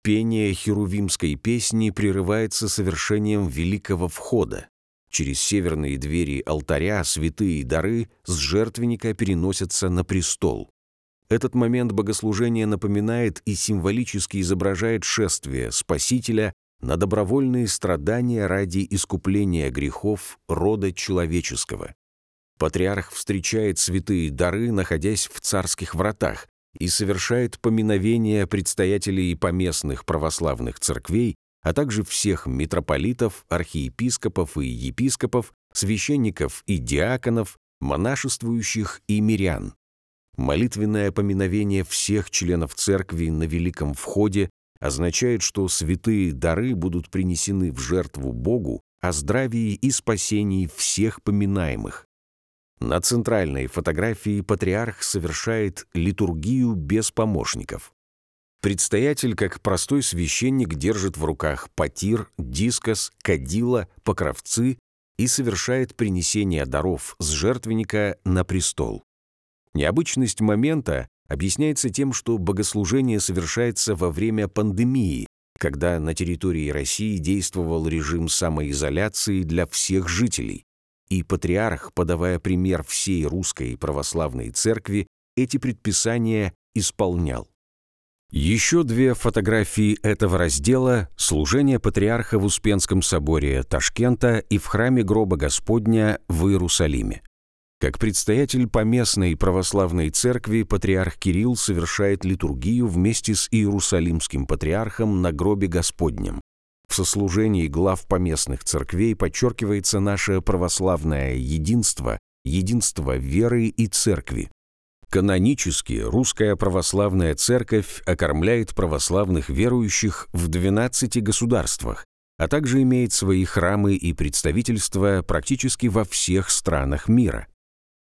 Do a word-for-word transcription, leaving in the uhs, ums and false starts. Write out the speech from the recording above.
Пение херувимской песни прерывается совершением великого входа. Через северные двери алтаря святые дары с жертвенника переносятся на престол. Этот момент богослужения напоминает и символически изображает шествие Спасителя на добровольные страдания ради искупления грехов рода человеческого. Патриарх встречает святые дары, находясь в царских вратах, и совершает поминовение предстоятелей поместных православных церквей, а также всех митрополитов, архиепископов и епископов, священников и диаконов, монашествующих и мирян. Молитвенное поминовение всех членов церкви на Великом Входе означает, что святые дары будут принесены в жертву Богу о здравии и спасении всех поминаемых. На центральной фотографии патриарх совершает литургию без помощников. Предстоятель, как простой священник, держит в руках потир, дискос, кадила, покровцы и совершает принесение даров с жертвенника на престол. Необычность момента объясняется тем, что богослужение совершается во время пандемии, когда на территории России действовал режим самоизоляции для всех жителей. И патриарх, подавая пример всей русской православной церкви, эти предписания исполнял. Еще две фотографии этого раздела – служение патриарха в Успенском соборе Ташкента и в храме гроба Господня в Иерусалиме. Как предстоятель поместной православной церкви, патриарх Кирилл совершает литургию вместе с Иерусалимским патриархом на гробе Господнем. В сослужении глав поместных церквей подчеркивается наше православное единство, единство веры и церкви. Канонически русская православная церковь окормляет православных верующих в двенадцати государствах, а также имеет свои храмы и представительства практически во всех странах мира.